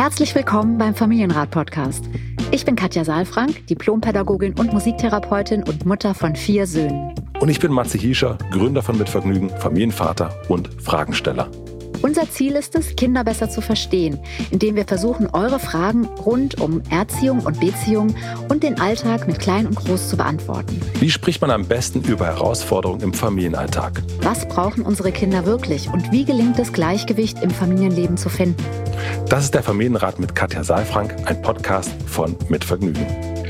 Herzlich willkommen beim Familienrat-Podcast. Ich bin Katja Saalfrank, Diplompädagogin und Musiktherapeutin und Mutter von 4 Söhnen. Und ich bin Matze Hiescher, Gründer von Mitvergnügen, Familienvater und Fragensteller. Unser Ziel ist es, Kinder besser zu verstehen, indem wir versuchen, eure Fragen rund um Erziehung und Beziehung und den Alltag mit Klein und Groß zu beantworten. Wie spricht man am besten über Herausforderungen im Familienalltag? Was brauchen unsere Kinder wirklich und wie gelingt es, Gleichgewicht im Familienleben zu finden? Das ist der Familienrat mit Katja Saalfrank, ein Podcast von Mitvergnügen.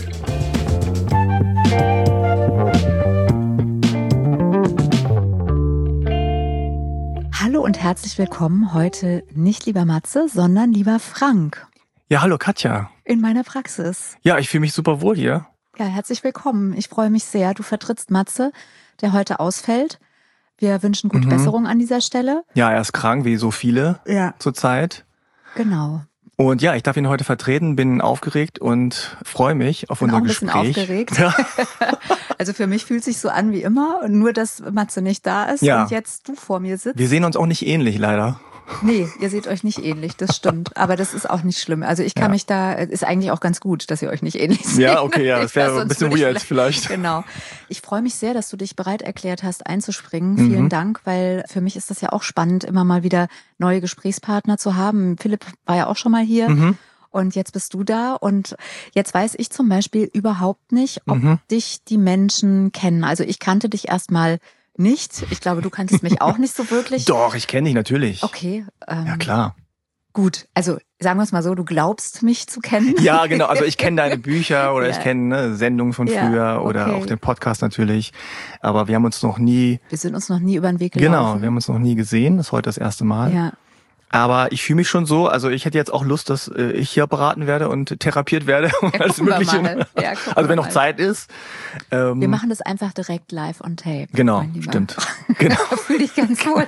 Hallo und herzlich willkommen. Heute nicht lieber Matze, sondern lieber Frank. Ja, hallo Katja. In meiner Praxis. Ja, ich fühle mich super wohl hier. Ja, herzlich willkommen. Ich freue mich sehr. Du vertrittst Matze, der heute ausfällt. Wir wünschen gute Besserung an dieser Stelle. Ja, er ist krank, wie so viele zurzeit. Genau. Und ja, ich darf ihn heute vertreten, bin aufgeregt und freue mich auf unser Gespräch. Ich bin auch ein bisschen aufgeregt. Ja. Also für mich fühlt es sich so an wie immer, nur dass Matze nicht da ist und jetzt du vor mir sitzt. Wir sehen uns auch nicht ähnlich, leider. Nee, ihr seht euch nicht ähnlich, das stimmt. Aber das ist auch nicht schlimm. Also ich kann mich da, ist eigentlich auch ganz gut, dass ihr euch nicht ähnlich seht. Ja, okay, ja, das wäre ein bisschen weird vielleicht. Genau. Ich freue mich sehr, dass du dich bereit erklärt hast, einzuspringen. Vielen Dank, weil für mich ist das ja auch spannend, immer mal wieder neue Gesprächspartner zu haben. Philipp war ja auch schon mal hier. Und jetzt bist du da und jetzt weiß ich zum Beispiel überhaupt nicht, ob dich die Menschen kennen. Also ich kannte dich erstmal nicht. Ich glaube, du kanntest mich auch nicht so wirklich. Doch, ich kenne dich natürlich. Okay. Ja, klar. Gut, also sagen wir es mal so, du glaubst mich zu kennen. Ja, genau. Also ich kenne deine Bücher oder ich kenne Sendungen von früher oder auch den Podcast natürlich. Aber wir haben uns noch nie... Wir sind uns noch nie über den Weg gelaufen. Genau, wir haben uns noch nie gesehen. Das ist heute das erste Mal. Ja. Aber ich fühle mich schon so, also ich hätte jetzt auch Lust, dass ich hier beraten werde und therapiert werde. Ja, alles Mögliche. Ja, also wenn noch Zeit ist. Wir machen das einfach direkt live on tape. Genau, stimmt. Genau. Fühl dich ganz wohl.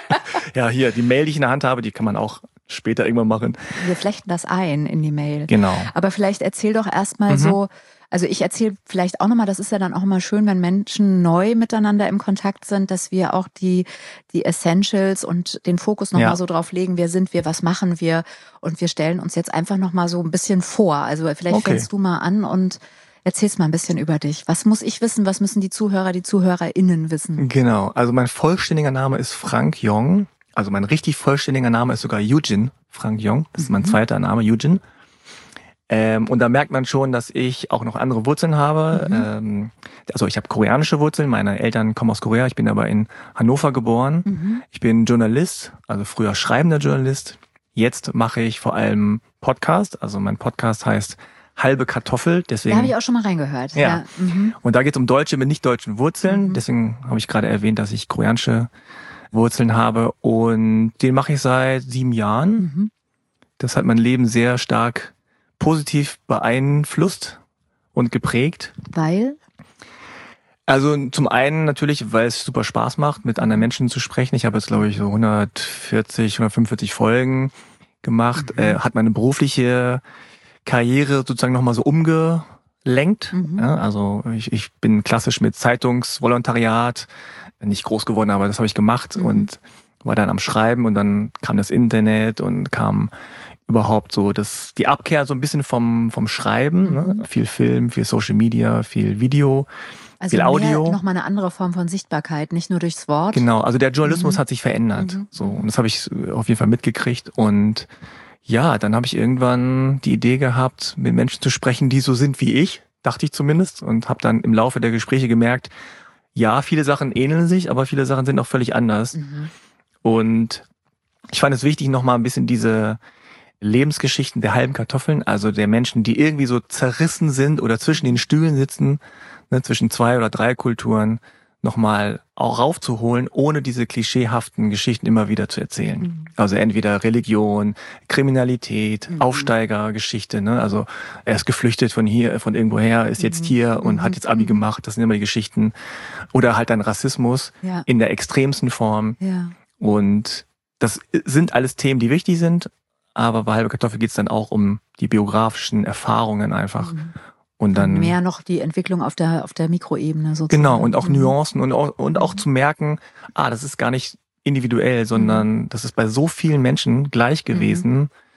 Ja, hier, die Mail, die ich in der Hand habe, die kann man auch später irgendwann machen. Wir flechten das ein in die Mail. Genau. Aber vielleicht erzähl doch erstmal so, also ich erzähle vielleicht auch nochmal, das ist ja dann auch immer schön, wenn Menschen neu miteinander im Kontakt sind, dass wir auch die Essentials und den Fokus nochmal so drauf legen, wer sind wir, was machen wir und wir stellen uns jetzt einfach nochmal so ein bisschen vor. Also vielleicht fängst du mal an und erzählst mal ein bisschen über dich. Was muss ich wissen, was müssen die Zuhörer, die ZuhörerInnen wissen? Genau, also mein vollständiger Name ist Frank Jong. Also mein richtig vollständiger Name ist sogar Eugene Frank Jong. Das ist mein zweiter Name, Eugene. Und da merkt man schon, dass ich auch noch andere Wurzeln habe. Also ich habe koreanische Wurzeln. Meine Eltern kommen aus Korea. Ich bin aber in Hannover geboren. Ich bin Journalist, also früher schreibender Journalist. Jetzt mache ich vor allem Podcast. Also mein Podcast heißt Halbe Kartoffel. Deswegen, da habe ich auch schon mal reingehört. Ja. Und da geht es um Deutsche mit nicht deutschen Wurzeln. Deswegen habe ich gerade erwähnt, dass ich koreanische Wurzeln habe. Und den mache ich seit 7 Jahren. Das hat mein Leben sehr stark positiv beeinflusst und geprägt. Weil? Also zum einen natürlich, weil es super Spaß macht, mit anderen Menschen zu sprechen. Ich habe jetzt, glaube ich, so 145 Folgen gemacht. Hat meine berufliche Karriere sozusagen nochmal so umgelenkt. Ja, also ich bin klassisch mit Zeitungsvolontariat nicht groß geworden, aber das habe ich gemacht und war dann am Schreiben und dann kam das Internet und kam überhaupt so die Abkehr so ein bisschen vom Schreiben, ne? Viel Film, viel Social Media, viel Video, viel Audio. Also nochmal eine andere Form von Sichtbarkeit, nicht nur durchs Wort. Genau, also der Journalismus hat sich verändert. So, und das habe ich auf jeden Fall mitgekriegt. Und ja, dann habe ich irgendwann die Idee gehabt, mit Menschen zu sprechen, die so sind wie ich, dachte ich zumindest. Und habe dann im Laufe der Gespräche gemerkt, ja, viele Sachen ähneln sich, aber viele Sachen sind auch völlig anders. Und ich fand es wichtig, nochmal ein bisschen diese Lebensgeschichten der halben Kartoffeln, also der Menschen, die irgendwie so zerrissen sind oder zwischen den Stühlen sitzen, ne, zwischen 2 oder 3 Kulturen, nochmal auch raufzuholen, ohne diese klischeehaften Geschichten immer wieder zu erzählen. Also entweder Religion, Kriminalität, Aufsteigergeschichte, ne, also er ist geflüchtet von irgendwoher, ist jetzt hier und hat jetzt Abi gemacht, das sind immer die Geschichten. Oder halt dann Rassismus in der extremsten Form. Ja. Und das sind alles Themen, die wichtig sind, aber bei Halbe Kartoffel geht es dann auch um die biografischen Erfahrungen einfach. Und dann mehr noch die Entwicklung auf der Mikroebene sozusagen. Genau, und auch Nuancen und auch zu merken, das ist gar nicht individuell, sondern das ist bei so vielen Menschen gleich gewesen.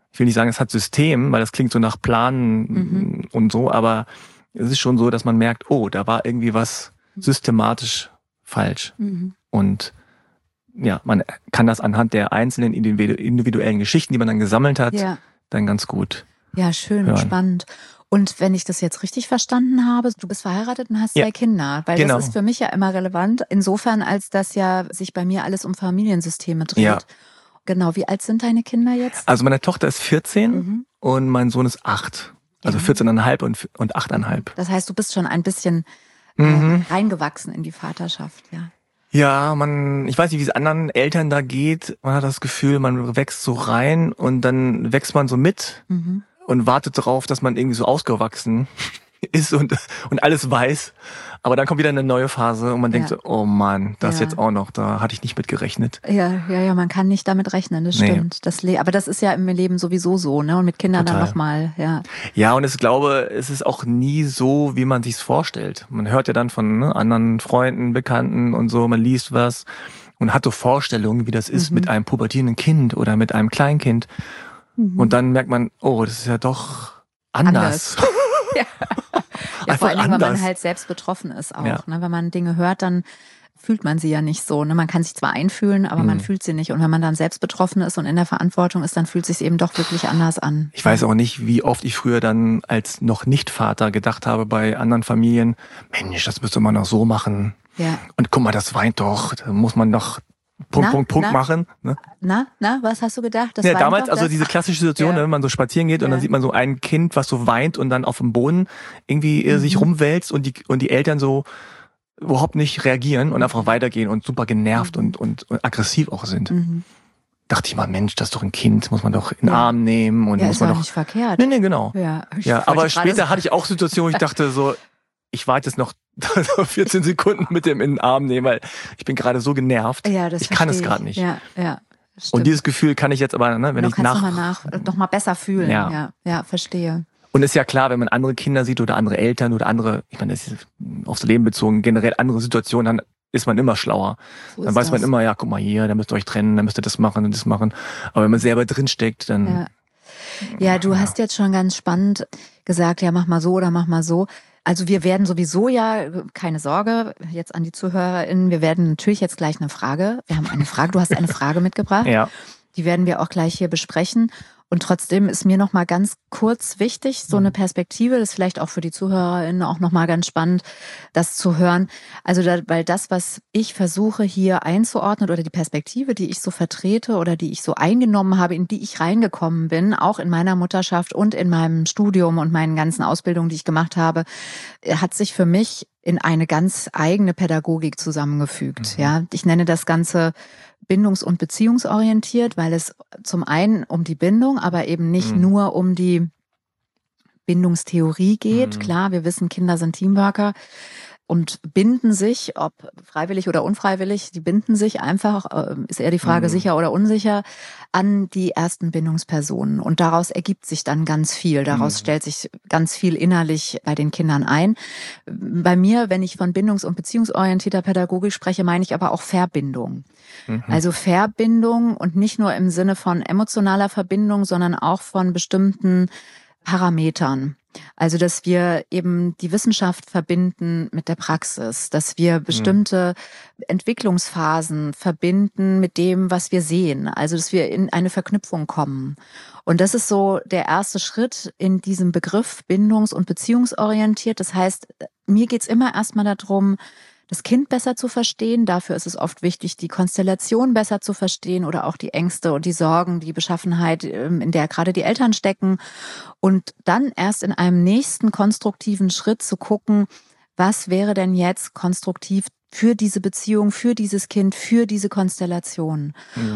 ich will nicht sagen, es hat System, weil das klingt so nach Planen und so, aber es ist schon so, dass man merkt, oh, da war irgendwie was systematisch falsch. Und ja, man kann das anhand der einzelnen individuellen Geschichten, die man dann gesammelt hat, dann ganz gut schön, hören. Spannend. Und wenn ich das jetzt richtig verstanden habe, du bist verheiratet und hast 2 Kinder, weil das ist für mich ja immer relevant, insofern als das ja sich bei mir alles um Familiensysteme dreht. Ja. Genau, wie alt sind deine Kinder jetzt? Also meine Tochter ist 14 und mein Sohn ist 8. Also 14,5 und 8,5. Das heißt, du bist schon ein bisschen reingewachsen in die Vaterschaft, ja. Ja, ich weiß nicht, wie es anderen Eltern da geht. Man hat das Gefühl, man wächst so rein und dann wächst man so mit und wartet darauf, dass man irgendwie so ausgewachsen ist und alles weiß. Aber dann kommt wieder eine neue Phase und man denkt so, oh Mann, das jetzt auch noch, da hatte ich nicht mit gerechnet. Ja, man kann nicht damit rechnen, das stimmt. Aber das ist ja im Leben sowieso so, ne? Und mit Kindern dann nochmal, Ja, und ich glaube, es ist auch nie so, wie man sich's vorstellt. Man hört ja dann von anderen Freunden, Bekannten und so, man liest was und hat so Vorstellungen, wie das ist mit einem pubertierenden Kind oder mit einem Kleinkind. Und dann merkt man, oh, das ist ja doch anders. Ja, vor allem, wenn man halt selbst betroffen ist auch. Ja. Ne? Wenn man Dinge hört, dann fühlt man sie ja nicht so. Ne? Man kann sich zwar einfühlen, aber man fühlt sie nicht. Und wenn man dann selbst betroffen ist und in der Verantwortung ist, dann fühlt es sich eben doch wirklich anders an. Ich weiß auch nicht, wie oft ich früher dann als noch Nicht-Vater gedacht habe bei anderen Familien, Mensch, das müsste man noch so machen. Ja. Und guck mal, das weint doch, da muss man doch Punkt machen. Ne? Was hast du gedacht? Das damals, also diese klassische Situation, wenn man so spazieren geht und dann sieht man so ein Kind, was so weint und dann auf dem Boden irgendwie sich rumwälzt und die Eltern so überhaupt nicht reagieren und einfach weitergehen und super genervt und aggressiv auch sind. Dachte ich mal, Mensch, das ist doch ein Kind, muss man doch in den Arm nehmen und muss man doch nicht verkehrt. Nee, genau. Ja, aber später hatte ich auch Situationen, wo ich dachte so, ich warte jetzt noch 14 Sekunden mit dem in den Arm nehmen, weil ich bin gerade so genervt. Ja, das ich kann es gerade nicht. Ja, stimmt. Und dieses Gefühl kann ich jetzt aber, wenn ich noch mal besser fühlen. Ja, verstehe. Und ist ja klar, wenn man andere Kinder sieht oder andere Eltern oder andere, ich meine, das ist aufs Leben bezogen, generell andere Situationen, dann ist man immer schlauer. So dann weiß man immer, ja, guck mal hier, da müsst ihr euch trennen, da müsst ihr das machen und das machen. Aber wenn man selber drinsteckt, dann... Ja, du hast jetzt schon ganz spannend gesagt, ja, mach mal so oder mach mal so. Also wir werden sowieso keine Sorge, jetzt an die ZuhörerInnen, wir werden natürlich jetzt gleich wir haben eine Frage, du hast eine Frage mitgebracht. Ja. Die werden wir auch gleich hier besprechen. Und trotzdem ist mir noch mal ganz kurz wichtig, so eine Perspektive, das ist vielleicht auch für die ZuhörerInnen auch noch mal ganz spannend, das zu hören. Also weil das, was ich versuche hier einzuordnen oder die Perspektive, die ich so vertrete oder die ich so eingenommen habe, in die ich reingekommen bin, auch in meiner Mutterschaft und in meinem Studium und meinen ganzen Ausbildungen, die ich gemacht habe, hat sich für mich in eine ganz eigene Pädagogik zusammengefügt. Ja, ich nenne das Ganze bindungs- und beziehungsorientiert, weil es zum einen um die Bindung, aber eben nicht nur um die Bindungstheorie geht. Klar, wir wissen, Kinder sind Teamworker und binden sich, ob freiwillig oder unfreiwillig, die binden sich einfach, ist eher die Frage sicher oder unsicher, an die ersten Bindungspersonen. Und daraus ergibt sich dann ganz viel. Daraus stellt sich ganz viel innerlich bei den Kindern ein. Bei mir, wenn ich von bindungs- und beziehungsorientierter Pädagogik spreche, meine ich aber auch Verbindung. Also Verbindung und nicht nur im Sinne von emotionaler Verbindung, sondern auch von bestimmten Parametern. Also, dass wir eben die Wissenschaft verbinden mit der Praxis, dass wir bestimmte Entwicklungsphasen verbinden mit dem, was wir sehen. Also, dass wir in eine Verknüpfung kommen. Und das ist so der erste Schritt in diesem Begriff bindungs- und beziehungsorientiert. Das heißt, mir geht's immer erstmal darum, das Kind besser zu verstehen. Dafür ist es oft wichtig, die Konstellation besser zu verstehen oder auch die Ängste und die Sorgen, die Beschaffenheit, in der gerade die Eltern stecken. Und dann erst in einem nächsten konstruktiven Schritt zu gucken, was wäre denn jetzt konstruktiv für diese Beziehung, für dieses Kind, für diese Konstellation.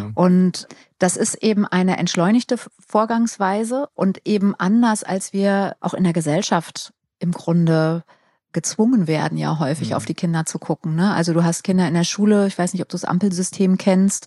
Und das ist eben eine entschleunigte Vorgangsweise und eben anders, als wir auch in der Gesellschaft im Grunde gezwungen werden, ja häufig auf die Kinder zu gucken. Ne? Also du hast Kinder in der Schule, ich weiß nicht, ob du das Ampelsystem kennst,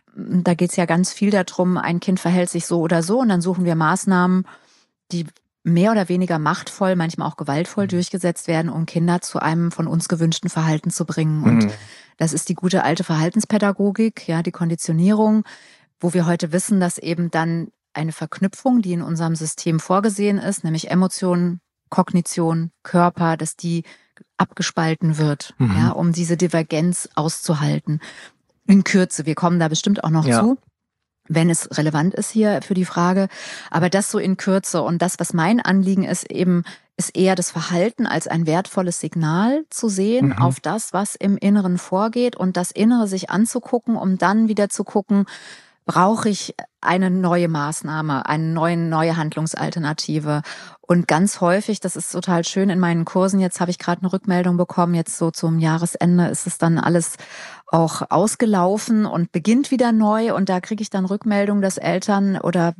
da geht's ja ganz viel darum, ein Kind verhält sich so oder so und dann suchen wir Maßnahmen, die mehr oder weniger machtvoll, manchmal auch gewaltvoll durchgesetzt werden, um Kinder zu einem von uns gewünschten Verhalten zu bringen. Und das ist die gute alte Verhaltenspädagogik, ja, die Konditionierung, wo wir heute wissen, dass eben dann eine Verknüpfung, die in unserem System vorgesehen ist, nämlich Emotionen, Kognition, Körper, dass die abgespalten wird, ja, um diese Divergenz auszuhalten. In Kürze, wir kommen da bestimmt auch noch zu, wenn es relevant ist hier für die Frage. Aber das so in Kürze. Und das, was mein Anliegen ist, eben ist eher das Verhalten als ein wertvolles Signal zu sehen auf das, was im Inneren vorgeht und das Innere sich anzugucken, um dann wieder zu gucken, brauche ich eine neue Maßnahme, eine neue Handlungsalternative. Und ganz häufig, das ist total schön in meinen Kursen, jetzt habe ich gerade eine Rückmeldung bekommen, jetzt so zum Jahresende ist es dann alles auch ausgelaufen und beginnt wieder neu. Und da kriege ich dann Rückmeldung, dass Eltern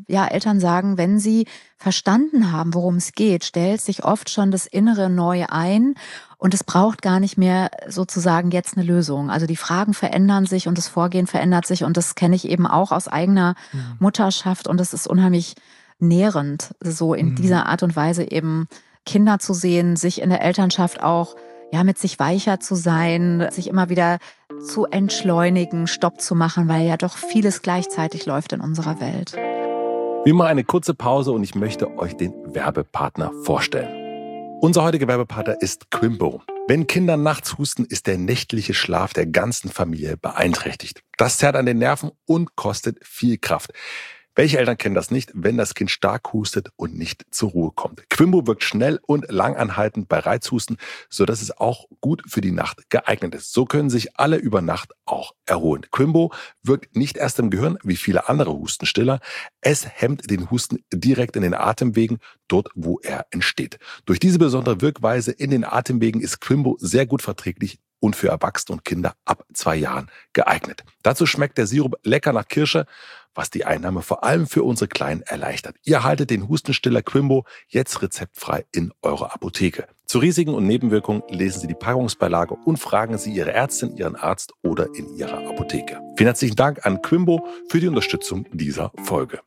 sagen, wenn sie verstanden haben, worum es geht, stellt sich oft schon das Innere neu ein. Und es braucht gar nicht mehr sozusagen jetzt eine Lösung. Also die Fragen verändern sich und das Vorgehen verändert sich. Und das kenne ich eben auch aus eigener Mutterschaft. Und das ist unheimlich nährend, so in dieser Art und Weise eben Kinder zu sehen, sich in der Elternschaft auch mit sich weicher zu sein, sich immer wieder zu entschleunigen, Stopp zu machen, weil ja doch vieles gleichzeitig läuft in unserer Welt. Wir machen eine kurze Pause und ich möchte euch den Werbepartner vorstellen. Unser heutiger Werbepartner ist Quimbo. Wenn Kinder nachts husten, ist der nächtliche Schlaf der ganzen Familie beeinträchtigt. Das zerrt an den Nerven und kostet viel Kraft. Welche Eltern kennen das nicht, wenn das Kind stark hustet und nicht zur Ruhe kommt? Quimbo wirkt schnell und langanhaltend bei Reizhusten, sodass es auch gut für die Nacht geeignet ist. So können sich alle über Nacht auch erholen. Quimbo wirkt nicht erst im Gehirn wie viele andere Hustenstiller. Es hemmt den Husten direkt in den Atemwegen, dort wo er entsteht. Durch diese besondere Wirkweise in den Atemwegen ist Quimbo sehr gut verträglich und für Erwachsene und Kinder ab 2 Jahren geeignet. Dazu schmeckt der Sirup lecker nach Kirsche, was die Einnahme vor allem für unsere Kleinen erleichtert. Ihr erhaltet den Hustenstiller Quimbo jetzt rezeptfrei in eurer Apotheke. Zu Risiken und Nebenwirkungen lesen Sie die Packungsbeilage und fragen Sie Ihre Ärztin, Ihren Arzt oder in Ihrer Apotheke. Vielen herzlichen Dank an Quimbo für die Unterstützung dieser Folge.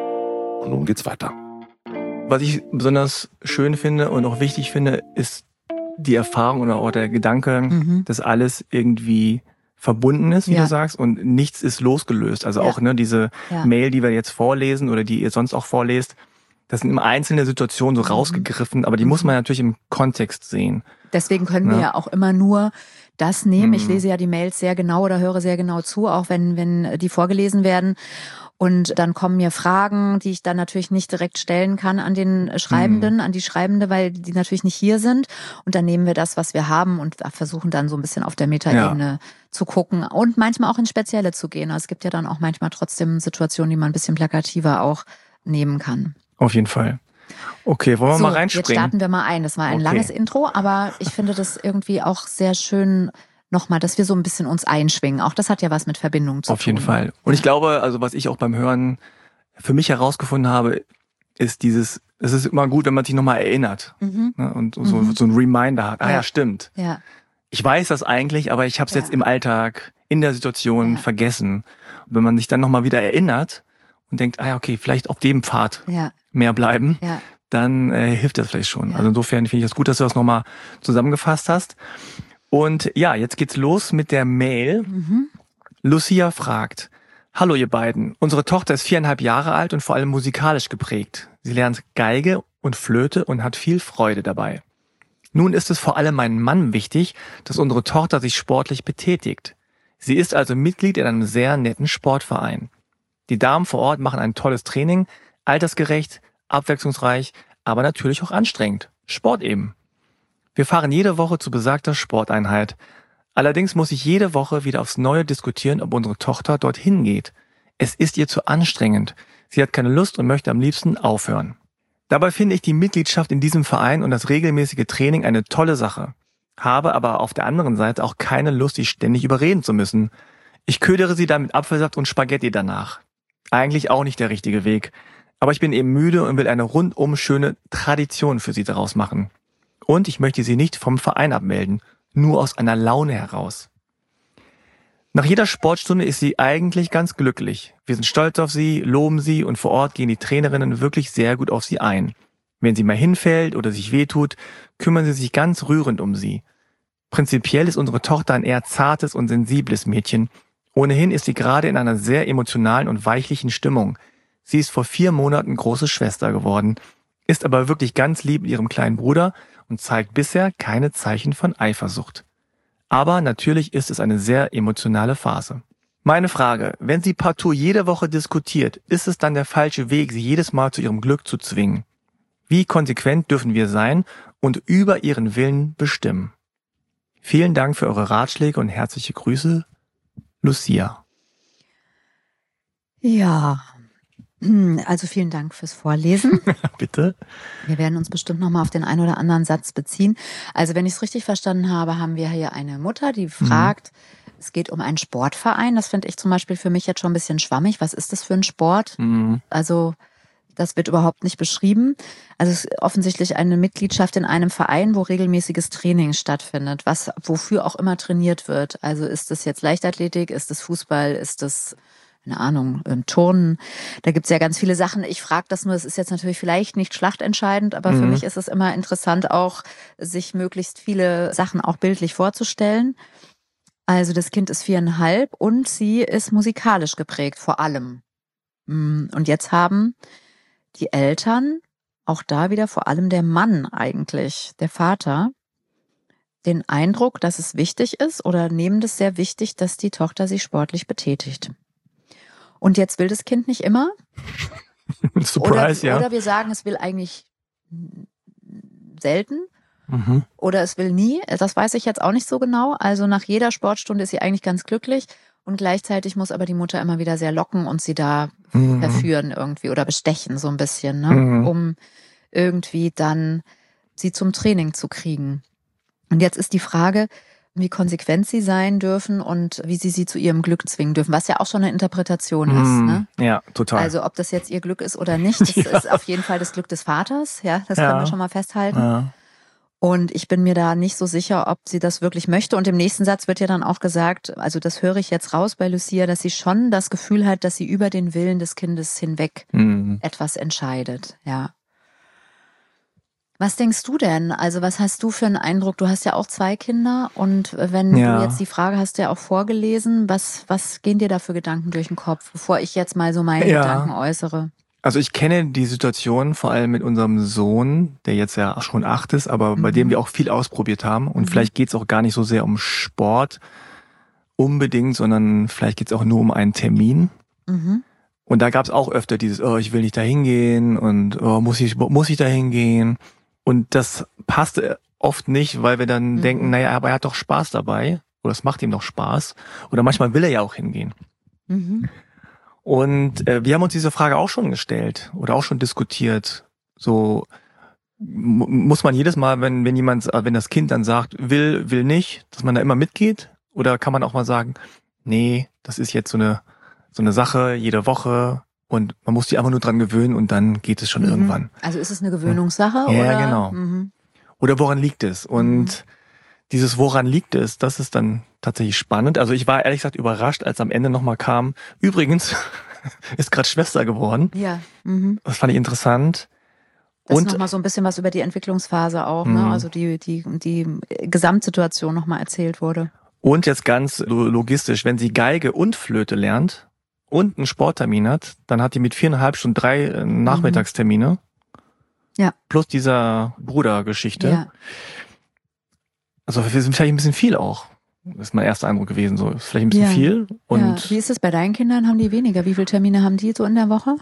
Und nun geht's weiter. Was ich besonders schön finde und auch wichtig finde, ist die Erfahrung oder auch der Gedanke, dass alles irgendwie verbunden ist, wie du sagst, und nichts ist losgelöst. Also auch diese Mail, die wir jetzt vorlesen oder die ihr sonst auch vorlest, das sind immer einzelne Situationen so rausgegriffen, aber die muss man natürlich im Kontext sehen. Deswegen können wir ja auch immer nur das nehmen. Ich lese ja die Mails sehr genau oder höre sehr genau zu, auch wenn die vorgelesen werden. Und dann kommen mir Fragen, die ich dann natürlich nicht direkt stellen kann an den Schreibenden, an die Schreibende, weil die natürlich nicht hier sind. Und dann nehmen wir das, was wir haben und versuchen dann so ein bisschen auf der Metaebene zu gucken und manchmal auch ins Spezielle zu gehen. Also es gibt ja dann auch manchmal trotzdem Situationen, die man ein bisschen plakativer auch nehmen kann. Auf jeden Fall. Okay, wollen wir mal reinspringen? Jetzt starten wir mal ein. Das war ein langes Intro, aber ich finde das irgendwie auch sehr schön, nochmal, dass wir so ein bisschen uns einschwingen. Auch das hat ja was mit Verbindung zu tun. Auf jeden Fall. Und ich glaube, also was ich auch beim Hören für mich herausgefunden habe, ist es ist immer gut, wenn man sich nochmal erinnert und so ein Reminder hat. Ja, stimmt. Ja. Ich weiß das eigentlich, aber ich habe es jetzt im Alltag, in der Situation vergessen. Und wenn man sich dann nochmal wieder erinnert und denkt, okay, vielleicht auf dem Pfad mehr bleiben, dann hilft das vielleicht schon. Ja. Also insofern finde ich es gut, dass du das nochmal zusammengefasst hast. Und jetzt geht's los mit der Mail. Lucia fragt: Hallo ihr beiden, unsere Tochter ist 4,5 Jahre alt und vor allem musikalisch geprägt. Sie lernt Geige und Flöte und hat viel Freude dabei. Nun ist es vor allem meinem Mann wichtig, dass unsere Tochter sich sportlich betätigt. Sie ist also Mitglied in einem sehr netten Sportverein. Die Damen vor Ort machen ein tolles Training, altersgerecht, abwechslungsreich, aber natürlich auch anstrengend. Sport eben. Wir fahren jede Woche zu besagter Sporteinheit. Allerdings muss ich jede Woche wieder aufs Neue diskutieren, ob unsere Tochter dorthin geht. Es ist ihr zu anstrengend. Sie hat keine Lust und möchte am liebsten aufhören. Dabei finde ich die Mitgliedschaft in diesem Verein und das regelmäßige Training eine tolle Sache. Habe aber auf der anderen Seite auch keine Lust, sie ständig überreden zu müssen. Ich ködere sie dann mit Apfelsaft und Spaghetti danach. Eigentlich auch nicht der richtige Weg. Aber ich bin eben müde und will eine rundum schöne Tradition für sie daraus machen. Und ich möchte sie nicht vom Verein abmelden, nur aus einer Laune heraus. Nach jeder Sportstunde ist sie eigentlich ganz glücklich. Wir sind stolz auf sie, loben sie und vor Ort gehen die Trainerinnen wirklich sehr gut auf sie ein. Wenn sie mal hinfällt oder sich wehtut, kümmern sie sich ganz rührend um sie. Prinzipiell ist unsere Tochter ein eher zartes und sensibles Mädchen. Ohnehin ist sie gerade in einer sehr emotionalen und weichlichen Stimmung. Sie ist vor 4 Monaten große Schwester geworden, ist aber wirklich ganz lieb mit ihrem kleinen Bruder und zeigt bisher keine Zeichen von Eifersucht. Aber natürlich ist es eine sehr emotionale Phase. Meine Frage, wenn sie partout jede Woche diskutiert, ist es dann der falsche Weg, sie jedes Mal zu ihrem Glück zu zwingen? Wie konsequent dürfen wir sein und über ihren Willen bestimmen? Vielen Dank für eure Ratschläge und herzliche Grüße, Lucia. Ja, also vielen Dank fürs Vorlesen. Bitte. Wir werden uns bestimmt nochmal auf den einen oder anderen Satz beziehen. Also wenn ich es richtig verstanden habe, haben wir hier eine Mutter, die fragt, es geht um einen Sportverein. Das finde ich zum Beispiel für mich jetzt schon ein bisschen schwammig. Was ist das für ein Sport? Also das wird überhaupt nicht beschrieben. Also es ist offensichtlich eine Mitgliedschaft in einem Verein, wo regelmäßiges Training stattfindet, wofür auch immer trainiert wird. Also ist das jetzt Leichtathletik, ist das Fußball, ist das, keine Ahnung, Turnen? Da gibt's ja ganz viele Sachen. Ich frage das nur, es ist jetzt natürlich vielleicht nicht schlachtentscheidend, aber für mich ist es immer interessant auch, sich möglichst viele Sachen auch bildlich vorzustellen. Also das Kind ist 4,5 und sie ist musikalisch geprägt, vor allem. Und jetzt haben die Eltern, auch da wieder vor allem der Mann eigentlich, der Vater, den Eindruck, dass es wichtig ist oder nehmen das sehr wichtig, dass die Tochter sich sportlich betätigt. Und jetzt will das Kind nicht immer. Surprise, ja. Oder wir sagen, es will eigentlich selten. Oder es will nie. Das weiß ich jetzt auch nicht so genau. Also nach jeder Sportstunde ist sie eigentlich ganz glücklich. Und gleichzeitig muss aber die Mutter immer wieder sehr locken und sie da verführen irgendwie oder bestechen so ein bisschen, ne? Um irgendwie dann sie zum Training zu kriegen. Und jetzt ist die Frage, wie konsequent sie sein dürfen und wie sie zu ihrem Glück zwingen dürfen, was ja auch schon eine Interpretation ist. Ne? Ja, total. Also ob das jetzt ihr Glück ist oder nicht, das ist auf jeden Fall das Glück des Vaters. Ja, das können wir schon mal festhalten. Ja. Und ich bin mir da nicht so sicher, ob sie das wirklich möchte. Und im nächsten Satz wird ja dann auch gesagt, also das höre ich jetzt raus bei Lucia, dass sie schon das Gefühl hat, dass sie über den Willen des Kindes hinweg etwas entscheidet. Ja. Was denkst du denn? Also was hast du für einen Eindruck? Du hast ja auch 2 Kinder und wenn du jetzt die Frage hast ja auch vorgelesen, was gehen dir da für Gedanken durch den Kopf, bevor ich jetzt mal so meine Gedanken äußere? Also ich kenne die Situation vor allem mit unserem Sohn, der jetzt ja schon 8 ist, aber bei dem wir auch viel ausprobiert haben. Und vielleicht geht es auch gar nicht so sehr um Sport unbedingt, sondern vielleicht geht es auch nur um einen Termin. Und da gab es auch öfter dieses, ich will nicht da hingehen und muss ich da hingehen. Und das passte oft nicht, weil wir dann denken, naja, aber er hat doch Spaß dabei oder es macht ihm doch Spaß. Oder manchmal will er ja auch hingehen. Und wir haben uns diese Frage auch schon gestellt oder auch schon diskutiert. So muss man jedes Mal, wenn das Kind dann sagt, will nicht, dass man da immer mitgeht? Oder kann man auch mal sagen, nee, das ist jetzt so eine Sache jede Woche und man muss sich einfach nur dran gewöhnen und dann geht es schon irgendwann. Also ist es eine Gewöhnungssache? Ja, oder? Genau. Oder woran liegt es? Und dieses woran liegt es, das ist dann tatsächlich spannend. Also ich war ehrlich gesagt überrascht, als am Ende nochmal kam, übrigens ist gerade Schwester geworden. Ja. Das fand ich interessant. Das ist nochmal so ein bisschen was über die Entwicklungsphase auch, ne? Also die Gesamtsituation nochmal erzählt wurde. Und jetzt ganz logistisch, wenn sie Geige und Flöte lernt und einen Sporttermin hat, dann hat die mit 4,5 Stunden 3 Nachmittagstermine. Ja. Plus dieser Brudergeschichte. Ja. Also wir sind vielleicht ein bisschen viel auch. Das ist mein erster Eindruck gewesen. So ist vielleicht ein bisschen viel. Und Wie ist es bei deinen Kindern? Haben die weniger? Wie viele Termine haben die so in der Woche?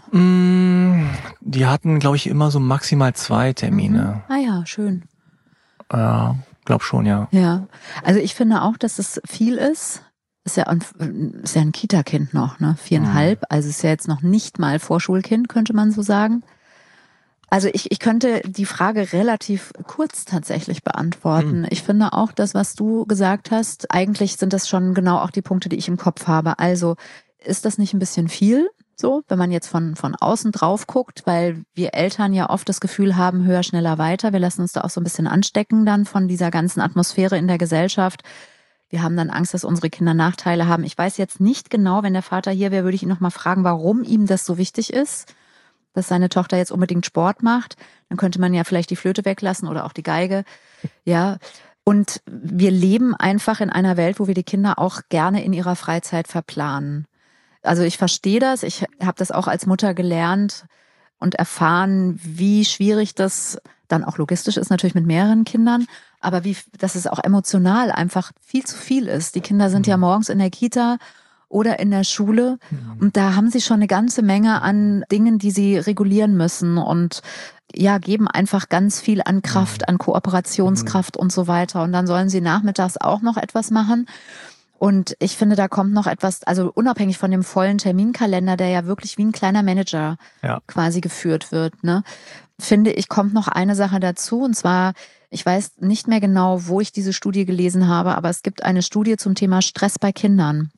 Die hatten, glaube ich, immer so maximal 2 Termine. Ah ja, schön. Ja, glaub schon, ja. Ja, also ich finde auch, dass es viel ist. Ist ja ein Kita-Kind noch, ne? 4,5. Also ist ja jetzt noch nicht mal Vorschulkind, könnte man so sagen. Also ich könnte die Frage relativ kurz tatsächlich beantworten. Ich finde auch das, was du gesagt hast, eigentlich sind das schon genau auch die Punkte, die ich im Kopf habe. Also ist das nicht ein bisschen viel, so, wenn man jetzt von außen drauf guckt, weil wir Eltern ja oft das Gefühl haben, höher, schneller, weiter. Wir lassen uns da auch so ein bisschen anstecken dann von dieser ganzen Atmosphäre in der Gesellschaft. Wir haben dann Angst, dass unsere Kinder Nachteile haben. Ich weiß jetzt nicht genau, wenn der Vater hier wäre, würde ich ihn noch mal fragen, warum ihm das so wichtig ist, dass seine Tochter jetzt unbedingt Sport macht. Dann könnte man ja vielleicht die Flöte weglassen oder auch die Geige. Ja. Und wir leben einfach in einer Welt, wo wir die Kinder auch gerne in ihrer Freizeit verplanen. Also ich verstehe das. Ich habe das auch als Mutter gelernt und erfahren, wie schwierig das dann auch logistisch ist, natürlich mit mehreren Kindern, aber dass es auch emotional einfach viel zu viel ist. Die Kinder sind ja morgens in der Kita oder in der Schule und da haben sie schon eine ganze Menge an Dingen, die sie regulieren müssen und ja, geben einfach ganz viel an Kraft, an Kooperationskraft und so weiter. Und dann sollen sie nachmittags auch noch etwas machen. Und ich finde, da kommt noch etwas, also unabhängig von dem vollen Terminkalender, der ja wirklich wie ein kleiner Manager quasi geführt wird, ne, finde ich, kommt noch eine Sache dazu. Und zwar, ich weiß nicht mehr genau, wo ich diese Studie gelesen habe, aber es gibt eine Studie zum Thema Stress bei Kindern.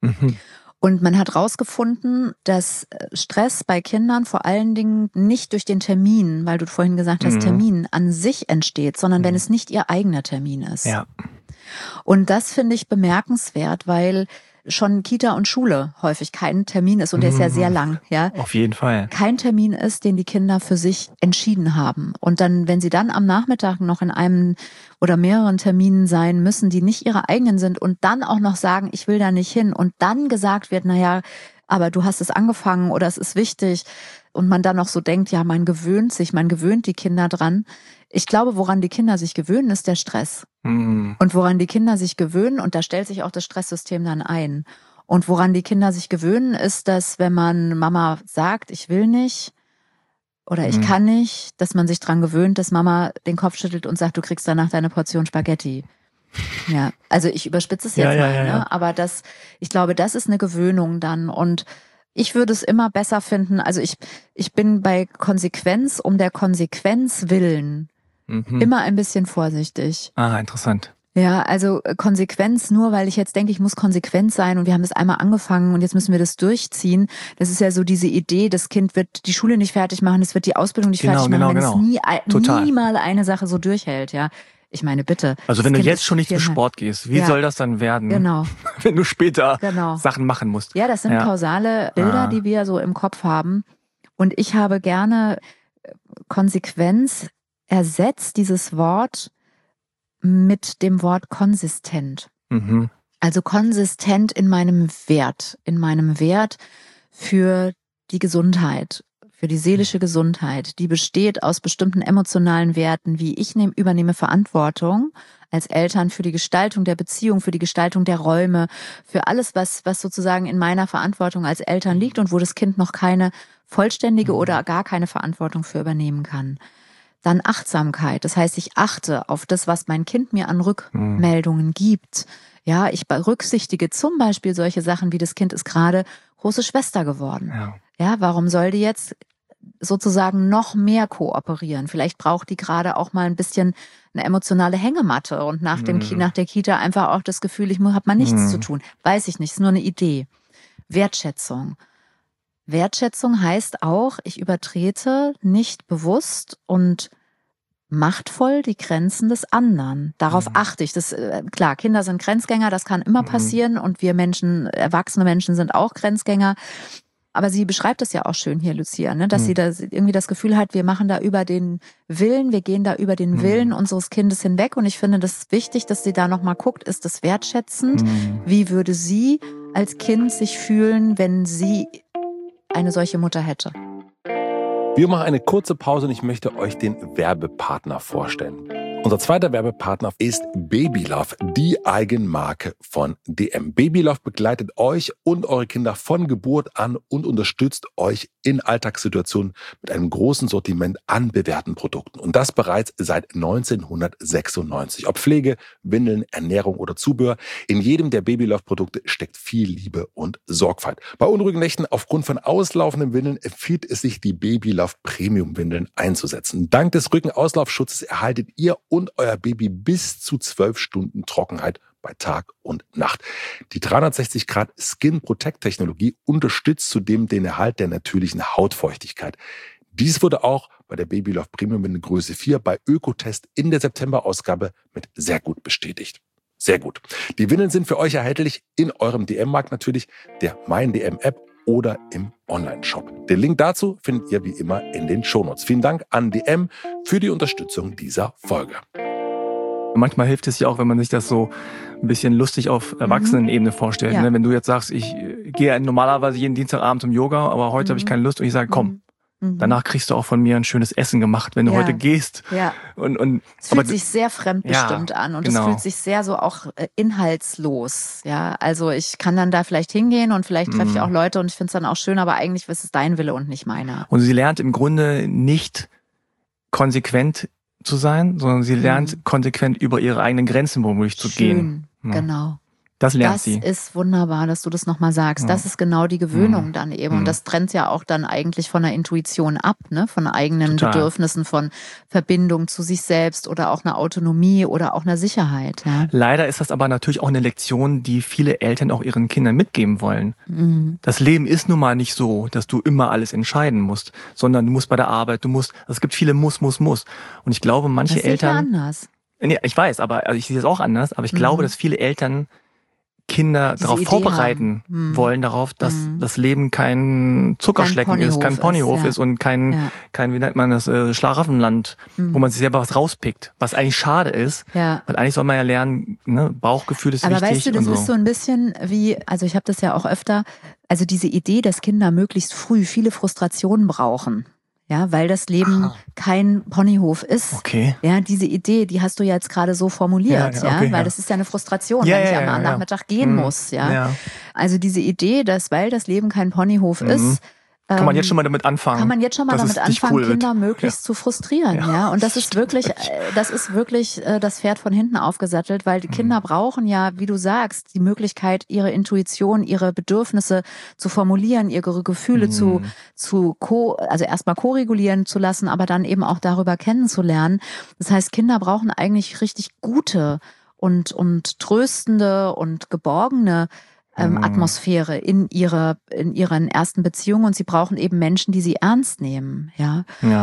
Und man hat rausgefunden, dass Stress bei Kindern vor allen Dingen nicht durch den Termin, weil du vorhin gesagt hast, Termin an sich entsteht, sondern wenn es nicht ihr eigener Termin ist. Ja. Und das finde ich bemerkenswert, weil schon Kita und Schule häufig kein Termin ist und der ist ja sehr lang, ja. Auf jeden Fall. Kein Termin ist, den die Kinder für sich entschieden haben. Und dann, wenn sie dann am Nachmittag noch in einem oder mehreren Terminen sein müssen, die nicht ihre eigenen sind und dann auch noch sagen, ich will da nicht hin und dann gesagt wird, naja, aber du hast es angefangen oder es ist wichtig und man dann noch so denkt, ja, man gewöhnt die Kinder dran. Ich glaube, woran die Kinder sich gewöhnen, ist der Stress. Und woran die Kinder sich gewöhnen, und da stellt sich auch das Stresssystem dann ein. Und woran die Kinder sich gewöhnen, ist, dass wenn man Mama sagt, ich will nicht oder ich kann nicht, dass man sich dran gewöhnt, dass Mama den Kopf schüttelt und sagt, du kriegst danach deine Portion Spaghetti. Ja, also ich überspitze es jetzt mal, ne? Aber ich glaube, das ist eine Gewöhnung dann und ich würde es immer besser finden, also ich bin bei Konsequenz um der Konsequenz willen immer ein bisschen vorsichtig. Ah, interessant. Ja, also Konsequenz nur, weil ich jetzt denke, ich muss konsequent sein und wir haben das einmal angefangen und jetzt müssen wir das durchziehen. Das ist ja so diese Idee, das Kind wird die Schule nicht fertig machen, es wird die Ausbildung nicht fertig machen, wenn es nie mal eine Sache so durchhält, ja. Ich meine, bitte. Also wenn du jetzt schon nicht zum Sport gehst, wie soll das dann werden? Genau. Wenn du später Sachen machen musst. Ja, das sind kausale Bilder, die wir so im Kopf haben. Und ich habe gerne Konsequenz ersetzt dieses Wort mit dem Wort konsistent. Also konsistent in meinem Wert für die Gesundheit, für die seelische Gesundheit, die besteht aus bestimmten emotionalen Werten, wie ich übernehme Verantwortung als Eltern für die Gestaltung der Beziehung, für die Gestaltung der Räume, für alles, was sozusagen in meiner Verantwortung als Eltern liegt und wo das Kind noch keine vollständige oder gar keine Verantwortung für übernehmen kann. Dann Achtsamkeit, das heißt, ich achte auf das, was mein Kind mir an Rückmeldungen gibt. Ja, ich berücksichtige zum Beispiel solche Sachen wie das Kind ist gerade große Schwester geworden. Ja, warum soll die jetzt sozusagen noch mehr kooperieren? Vielleicht braucht die gerade auch mal ein bisschen eine emotionale Hängematte und nach der Kita einfach auch das Gefühl, ich habe mal nichts zu tun. Weiß ich nicht, ist nur eine Idee. Wertschätzung. Wertschätzung heißt auch, ich übertrete nicht bewusst und machtvoll die Grenzen des anderen. Darauf achte ich. Klar, Kinder sind Grenzgänger, das kann immer passieren und wir Menschen, erwachsene Menschen sind auch Grenzgänger. Aber sie beschreibt es ja auch schön hier, Lucia, ne? Dass sie da irgendwie das Gefühl hat, wir machen da über den Willen, wir gehen da über den Willen unseres Kindes hinweg. Und ich finde, das ist wichtig, dass sie da nochmal guckt, ist das wertschätzend? Wie würde sie als Kind sich fühlen, wenn sie eine solche Mutter hätte? Wir machen eine kurze Pause und ich möchte euch den Werbepartner vorstellen. Unser zweiter Werbepartner ist Babylove, die Eigenmarke von DM. Babylove begleitet euch und eure Kinder von Geburt an und unterstützt euch in Alltagssituationen mit einem großen Sortiment an bewährten Produkten. Und das bereits seit 1996. Ob Pflege, Windeln, Ernährung oder Zubehör, in jedem der Babylove-Produkte steckt viel Liebe und Sorgfalt. Bei unruhigen Nächten aufgrund von auslaufenden Windeln empfiehlt es sich, die Babylove Premium-Windeln einzusetzen. Dank des Rückenauslaufschutzes erhaltet ihr und euer Baby bis zu 12 Stunden Trockenheit bei Tag und Nacht. Die 360° Skin Protect Technologie unterstützt zudem den Erhalt der natürlichen Hautfeuchtigkeit. Dies wurde auch bei der Babylove Premium Windel Größe 4 bei Ökotest in der September-Ausgabe mit sehr gut bestätigt. Sehr gut. Die Windeln sind für euch erhältlich in eurem DM-Markt natürlich, der MeinDM-App oder im Online-Shop. Den Link dazu findet ihr wie immer in den Shownotes. Vielen Dank an DM für die Unterstützung dieser Folge. Manchmal hilft es ja auch, wenn man sich das so ein bisschen lustig auf Erwachsenenebene vorstellt. Ja. Wenn du jetzt sagst, ich gehe normalerweise jeden Dienstagabend zum Yoga, aber heute habe ich keine Lust und ich sage, komm, danach kriegst du auch von mir ein schönes Essen gemacht, wenn du heute gehst. Ja. Und es fühlt sich sehr fremdbestimmt an und es fühlt sich sehr so auch inhaltslos. Ja, also ich kann dann da vielleicht hingehen und vielleicht treffe ich auch Leute und ich finde es dann auch schön, aber eigentlich ist es dein Wille und nicht meiner. Und sie lernt im Grunde nicht konsequent zu sein, sondern sie lernt konsequent über ihre eigenen Grenzen womöglich zu gehen. Ja. Genau. Das lernt sie. Das ist wunderbar, dass du das nochmal sagst. Ja. Das ist genau die Gewöhnung dann eben. Und das trennt ja auch dann eigentlich von der Intuition ab, ne? Von eigenen Bedürfnissen, von Verbindung zu sich selbst oder auch einer Autonomie oder auch einer Sicherheit. Ja? Leider ist das aber natürlich auch eine Lektion, die viele Eltern auch ihren Kindern mitgeben wollen. Das Leben ist nun mal nicht so, dass du immer alles entscheiden musst, sondern du musst bei der Arbeit, es gibt viele Muss. Und ich glaube, manche Eltern... Das ist ja anders. Nee, ich weiß, aber ich sehe es auch anders, aber ich glaube, dass viele Eltern Kinder darauf vorbereiten wollen, darauf, dass das Leben kein Zuckerschlecken ist, kein Ponyhof ist und kein, wie nennt man das, Schlaraffenland, wo man sich selber was rauspickt, was eigentlich schade ist, weil eigentlich soll man ja lernen, ne, Bauchgefühl ist wichtig. Aber weißt du, das ist so ein bisschen wie, also ich habe das ja auch öfter, also diese Idee, dass Kinder möglichst früh viele Frustrationen brauchen. Ja, weil das Leben kein Ponyhof ist. Okay. Ja, diese Idee, die hast du ja jetzt gerade so formuliert, weil das ist ja eine Frustration, wenn ich am Nachmittag gehen muss, ja. Also diese Idee, dass, weil das Leben kein Ponyhof ist, kann man jetzt schon mal damit anfangen. Kann man jetzt schon mal damit anfangen, Kinder möglichst zu frustrieren, ja. Und das ist wirklich das Pferd von hinten aufgesattelt, weil die Kinder brauchen ja, wie du sagst, die Möglichkeit, ihre Intuition, ihre Bedürfnisse zu formulieren, ihre Gefühle also erstmal ko-regulieren zu lassen, aber dann eben auch darüber kennenzulernen. Das heißt, Kinder brauchen eigentlich richtig gute und tröstende und geborgene Atmosphäre in ihren ersten Beziehungen und sie brauchen eben Menschen, die sie ernst nehmen, ja.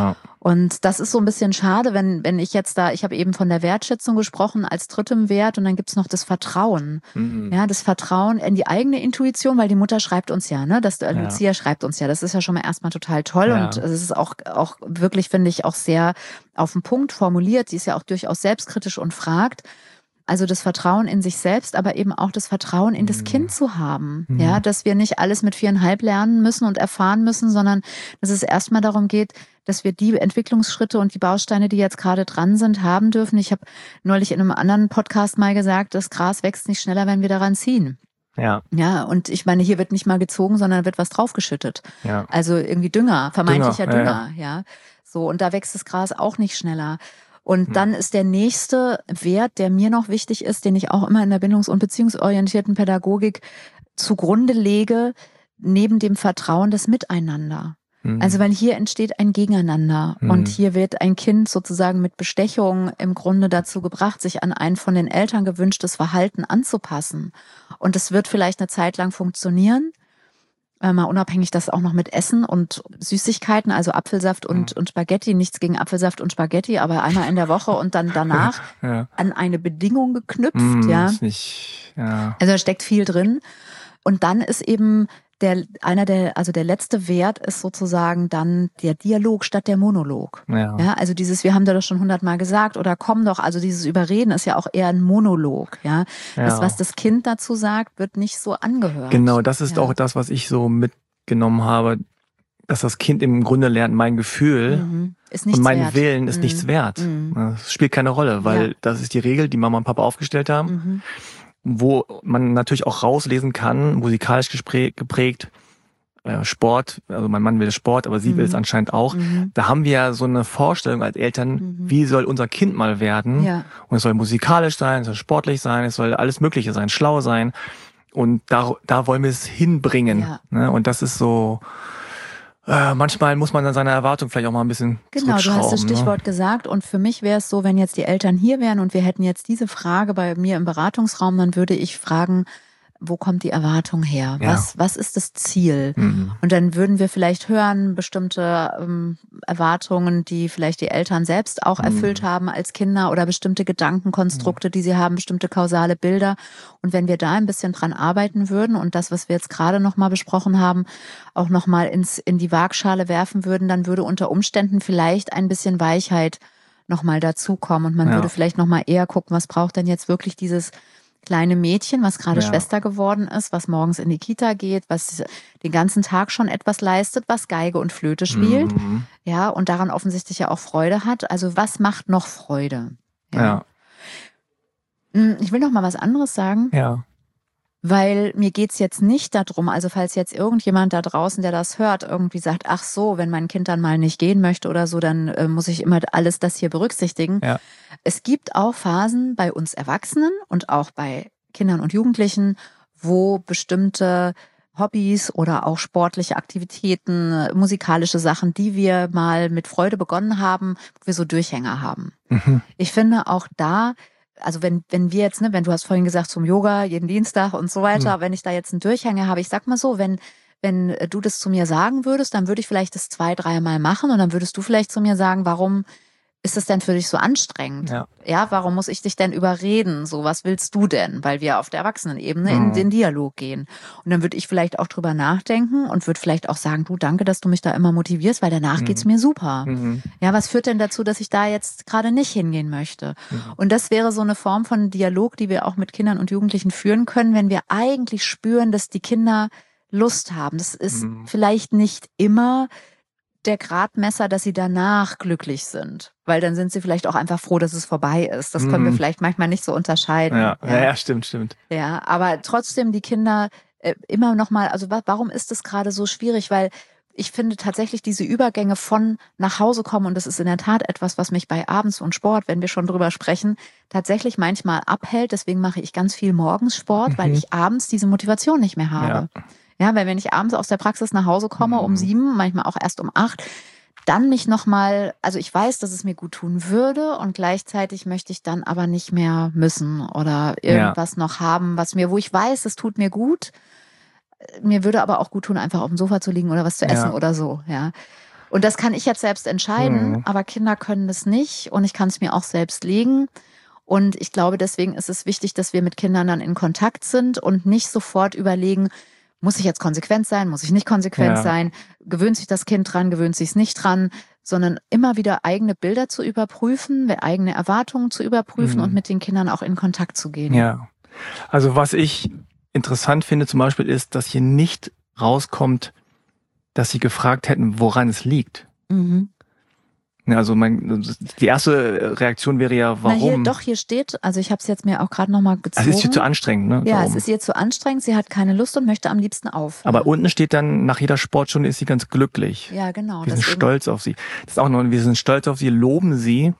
Und das ist so ein bisschen schade, wenn ich jetzt ich habe eben von der Wertschätzung gesprochen als drittem Wert und dann gibt's noch das Vertrauen, ja, das Vertrauen in die eigene Intuition, weil die Mutter schreibt uns ja, ne, Lucia schreibt uns ja, das ist ja schon mal erstmal total toll und es ist auch wirklich, finde ich, auch sehr auf den Punkt formuliert, sie ist ja auch durchaus selbstkritisch und fragt. Also das Vertrauen in sich selbst, aber eben auch das Vertrauen in das Kind zu haben. Ja, dass wir nicht alles mit 4,5 lernen müssen und erfahren müssen, sondern dass es erstmal darum geht, dass wir die Entwicklungsschritte und die Bausteine, die jetzt gerade dran sind, haben dürfen. Ich habe neulich in einem anderen Podcast mal gesagt, das Gras wächst nicht schneller, wenn wir daran ziehen. Ja, und ich meine, hier wird nicht mal gezogen, sondern wird was draufgeschüttet. Ja. Also irgendwie Dünger, vermeintlicher Dünger, ja. So, und da wächst das Gras auch nicht schneller. Und dann ist der nächste Wert, der mir noch wichtig ist, den ich auch immer in der bindungs- und beziehungsorientierten Pädagogik zugrunde lege, neben dem Vertrauen, das Miteinander. Also weil hier entsteht ein Gegeneinander und hier wird ein Kind sozusagen mit Bestechung im Grunde dazu gebracht, sich an ein von den Eltern gewünschtes Verhalten anzupassen. Und es wird vielleicht eine Zeit lang funktionieren, mal unabhängig das auch noch mit Essen und Süßigkeiten, also Apfelsaft und Spaghetti, nichts gegen Apfelsaft und Spaghetti, aber einmal in der Woche und dann danach an eine Bedingung geknüpft, Ist nicht, Also da steckt viel drin. Und dann ist eben der letzte Wert ist sozusagen dann der Dialog statt der Monolog. Ja, also wir haben da doch schon 100-mal gesagt oder komm doch, also dieses Überreden ist ja auch eher ein Monolog, ja. Das, was das Kind dazu sagt, wird nicht so angehört. Genau, das ist auch das, was ich so mitgenommen habe, dass das Kind im Grunde lernt, mein Gefühl ist nichts und mein wert. Willen ist nichts wert. Das spielt keine Rolle, weil das ist die Regel, die Mama und Papa aufgestellt haben. Wo man natürlich auch rauslesen kann, musikalisch geprägt, Sport, also mein Mann will Sport, aber sie will es anscheinend auch. Da haben wir ja so eine Vorstellung als Eltern, wie soll unser Kind mal werden? Und es soll musikalisch sein, es soll sportlich sein, es soll alles Mögliche sein, schlau sein. Und da wollen wir es hinbringen. Ne? Und das ist so... manchmal muss man dann seine Erwartung vielleicht auch mal ein bisschen zurückschrauben. Genau, du hast das Stichwort gesagt und für mich wäre es so, wenn jetzt die Eltern hier wären und wir hätten jetzt diese Frage bei mir im Beratungsraum, dann würde ich fragen, wo kommt die Erwartung her? Was ist das Ziel? Und dann würden wir vielleicht hören, bestimmte Erwartungen, die vielleicht die Eltern selbst auch erfüllt haben als Kinder oder bestimmte Gedankenkonstrukte, die sie haben, bestimmte kausale Bilder. Und wenn wir da ein bisschen dran arbeiten würden und das, was wir jetzt gerade nochmal besprochen haben, auch nochmal in die Waagschale werfen würden, dann würde unter Umständen vielleicht ein bisschen Weichheit nochmal dazukommen und man würde vielleicht nochmal eher gucken, was braucht denn jetzt wirklich dieses kleine Mädchen, was gerade Schwester geworden ist, was morgens in die Kita geht, was den ganzen Tag schon etwas leistet, was Geige und Flöte spielt, ja, und daran offensichtlich ja auch Freude hat. Also was macht noch Freude? Ja. Ich will noch mal was anderes sagen. Ja. Weil mir geht's jetzt nicht darum, also falls jetzt irgendjemand da draußen, der das hört, irgendwie sagt, ach so, wenn mein Kind dann mal nicht gehen möchte oder so, dann muss ich immer alles das hier berücksichtigen. Ja. Es gibt auch Phasen bei uns Erwachsenen und auch bei Kindern und Jugendlichen, wo bestimmte Hobbys oder auch sportliche Aktivitäten, musikalische Sachen, die wir mal mit Freude begonnen haben, wo wir so Durchhänger haben. Ich finde auch da, also wenn wir jetzt, ne, wenn du hast vorhin gesagt zum Yoga jeden Dienstag und so weiter, wenn ich da jetzt einen Durchhänger habe, ich sag mal so, wenn du das zu mir sagen würdest, dann würde ich vielleicht das 2-3 Mal machen und dann würdest du vielleicht zu mir sagen, warum ist es denn für dich so anstrengend? Ja, warum muss ich dich denn überreden? So, was willst du denn? Weil wir auf der Erwachsenenebene in den Dialog gehen. Und dann würde ich vielleicht auch drüber nachdenken und würde vielleicht auch sagen, du, danke, dass du mich da immer motivierst, weil danach geht's mir super. Ja, was führt denn dazu, dass ich da jetzt gerade nicht hingehen möchte? Und das wäre so eine Form von Dialog, die wir auch mit Kindern und Jugendlichen führen können, wenn wir eigentlich spüren, dass die Kinder Lust haben. Das ist vielleicht nicht immer der Gradmesser, dass sie danach glücklich sind. Weil dann sind sie vielleicht auch einfach froh, dass es vorbei ist. Das können wir vielleicht manchmal nicht so unterscheiden. Ja, stimmt. Ja, aber trotzdem die Kinder immer noch mal, also warum ist das gerade so schwierig? Weil ich finde tatsächlich diese Übergänge von nach Hause kommen, und das ist in der Tat etwas, was mich bei Abends und Sport, wenn wir schon drüber sprechen, tatsächlich manchmal abhält. Deswegen mache ich ganz viel morgens Sport, weil ich abends diese Motivation nicht mehr habe. Ja, weil wenn ich abends aus der Praxis nach Hause komme um 7, manchmal auch erst um 8, dann mich nochmal, also ich weiß, dass es mir gut tun würde und gleichzeitig möchte ich dann aber nicht mehr müssen oder irgendwas noch haben, wo ich weiß, es tut mir gut. Mir würde aber auch gut tun, einfach auf dem Sofa zu liegen oder was zu essen oder so, ja. Und das kann ich jetzt selbst entscheiden, aber Kinder können das nicht und ich kann es mir auch selbst legen. Und ich glaube, deswegen ist es wichtig, dass wir mit Kindern dann in Kontakt sind und nicht sofort überlegen, muss ich jetzt konsequent sein, muss ich nicht konsequent sein, gewöhnt sich das Kind dran, gewöhnt sich es nicht dran, sondern immer wieder eigene Bilder zu überprüfen, eigene Erwartungen zu überprüfen und mit den Kindern auch in Kontakt zu gehen. Ja, also was ich interessant finde zum Beispiel ist, dass hier nicht rauskommt, dass sie gefragt hätten, woran es liegt. Also die erste Reaktion wäre ja, warum? Hier steht, also ich habe es jetzt mir auch gerade nochmal gezogen. Also es ist ihr zu anstrengend, ne? Ja, es ist ihr zu anstrengend, sie hat keine Lust und möchte am liebsten aufhören. Aber unten steht dann, nach jeder Sportstunde ist sie ganz glücklich. Ja, genau. Wir sind stolz auf sie. Das ist auch noch, wir sind stolz auf sie, loben sie.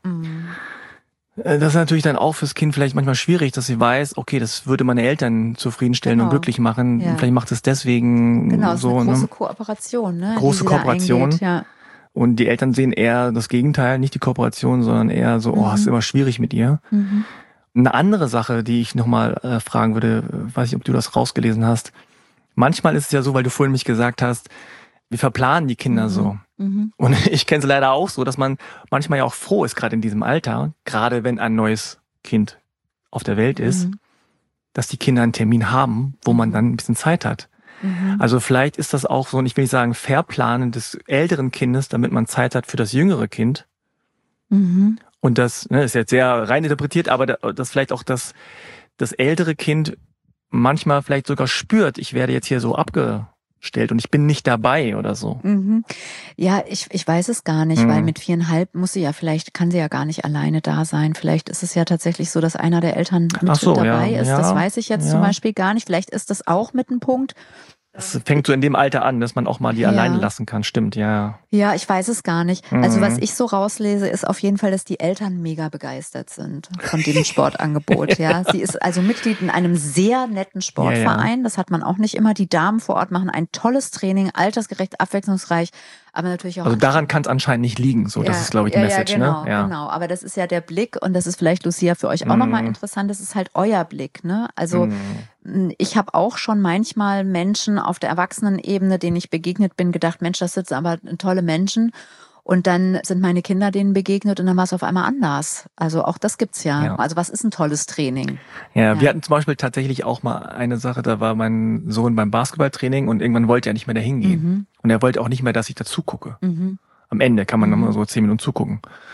Das ist natürlich dann auch fürs Kind vielleicht manchmal schwierig, dass sie weiß, okay, das würde meine Eltern zufriedenstellen und glücklich machen. Ja. Vielleicht macht es deswegen so. Genau, so, eine große Kooperation, ne? Große Kooperation. Und die Eltern sehen eher das Gegenteil, nicht die Kooperation, sondern eher so, es ist immer schwierig mit ihr. Eine andere Sache, die ich nochmal fragen würde, weiß nicht, ob du das rausgelesen hast. Manchmal ist es ja so, weil du vorhin mich gesagt hast, wir verplanen die Kinder so. Und ich kenne es leider auch so, dass man manchmal ja auch froh ist, gerade in diesem Alter, gerade wenn ein neues Kind auf der Welt ist, dass die Kinder einen Termin haben, wo man dann ein bisschen Zeit hat. Also vielleicht ist das auch so, und ich will nicht sagen Verplanen des älteren Kindes, damit man Zeit hat für das jüngere Kind. Und das ist jetzt sehr rein interpretiert, aber das vielleicht auch das ältere Kind manchmal vielleicht sogar spürt, ich werde jetzt hier so abgestellt und ich bin nicht dabei oder so. Ja, ich weiß es gar nicht, weil mit 4,5 kann sie ja gar nicht alleine da sein. Vielleicht ist es ja tatsächlich so, dass einer der Eltern mit dabei ist. Das weiß ich jetzt zum Beispiel gar nicht. Vielleicht ist das auch mit einem Punkt. Das fängt so in dem Alter an, dass man auch mal die alleine lassen kann, stimmt, ja. Ja, ich weiß es gar nicht. Also was ich so rauslese, ist auf jeden Fall, dass die Eltern mega begeistert sind von dem Sportangebot. Ja, sie ist also Mitglied in einem sehr netten Sportverein. Das hat man auch nicht immer. Die Damen vor Ort machen ein tolles Training, altersgerecht, abwechslungsreich. Aber natürlich auch. Also daran kann es anscheinend nicht liegen, so. Das ist, glaube ich, die Message, genau, ne? Ja, genau. Aber das ist ja der Blick und das ist vielleicht, Lucia, für euch auch nochmal interessant. Das ist halt euer Blick, ne? Also ich habe auch schon manchmal Menschen auf der Erwachsenenebene, denen ich begegnet bin, gedacht, Mensch, das sind aber tolle Menschen. Und dann sind meine Kinder denen begegnet und dann war es auf einmal anders. Also auch das gibt's ja. Also was ist ein tolles Training? Ja, wir hatten zum Beispiel tatsächlich auch mal eine Sache, da war mein Sohn beim Basketballtraining und irgendwann wollte er nicht mehr dahin gehen. Und er wollte auch nicht mehr, dass ich dazu gucke. Am Ende kann man dann mal so 10 Minuten zugucken.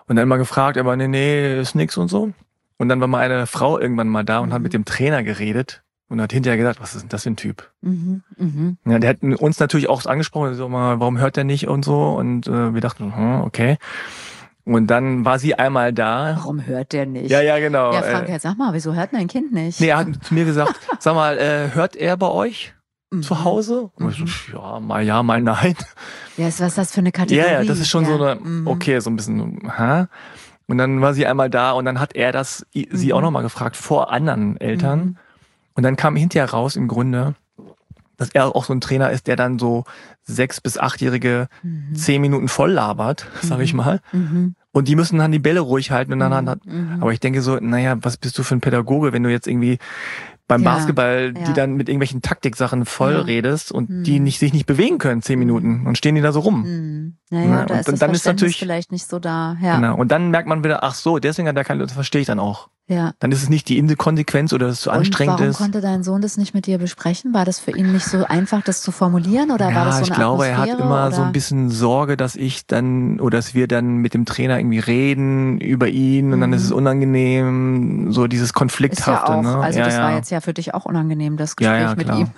Und dann immer gefragt, aber nee, ist nix und so. Und dann war mal eine Frau irgendwann mal da und hat mit dem Trainer geredet und hat hinterher gesagt, was ist denn das für ein Typ? Ja, der hat uns natürlich auch angesprochen, so mal, warum hört der nicht und so. Und wir dachten, okay. Und dann war sie einmal da. Warum hört der nicht? Ja, genau. Ja, Frank, jetzt sag mal, wieso hört dein Kind nicht? Nee, er hat zu mir gesagt, sag mal, hört er bei euch zu Hause? Und ich so, ja, mal nein. Ja, was ist das für eine Kategorie? Ja, das ist schon so eine, okay, so ein bisschen, Und dann war sie einmal da und dann hat er sie auch nochmal gefragt vor anderen Eltern. Und dann kam hinterher raus im Grunde, dass er auch so ein Trainer ist, der dann so 6- bis 8-Jährige 10 Minuten voll labert, sag ich mal. Und die müssen dann die Bälle ruhig halten. Und dann aber ich denke so, naja, was bist du für ein Pädagoge, wenn du jetzt irgendwie beim Basketball die dann mit irgendwelchen Taktiksachen voll redest und die sich nicht bewegen können 10 Minuten und stehen die da so rum. Naja, da ist das Verständnis vielleicht nicht so da. Ja. Genau. Und dann merkt man wieder, ach so, deswegen hat er keine, das verstehe ich dann auch. Ja. Dann ist es nicht die Inkonsequenz oder dass es zu anstrengend ist. Warum konnte dein Sohn das nicht mit dir besprechen? War das für ihn nicht so einfach, das zu formulieren oder war das so eine ich glaube, Atmosphäre, er hat immer so ein bisschen Sorge, dass wir dann mit dem Trainer irgendwie reden über ihn und dann ist es unangenehm, so dieses Konflikthafte. Ist ja auch, ne? Also das war jetzt ja für dich auch unangenehm, das Gespräch mit ihm.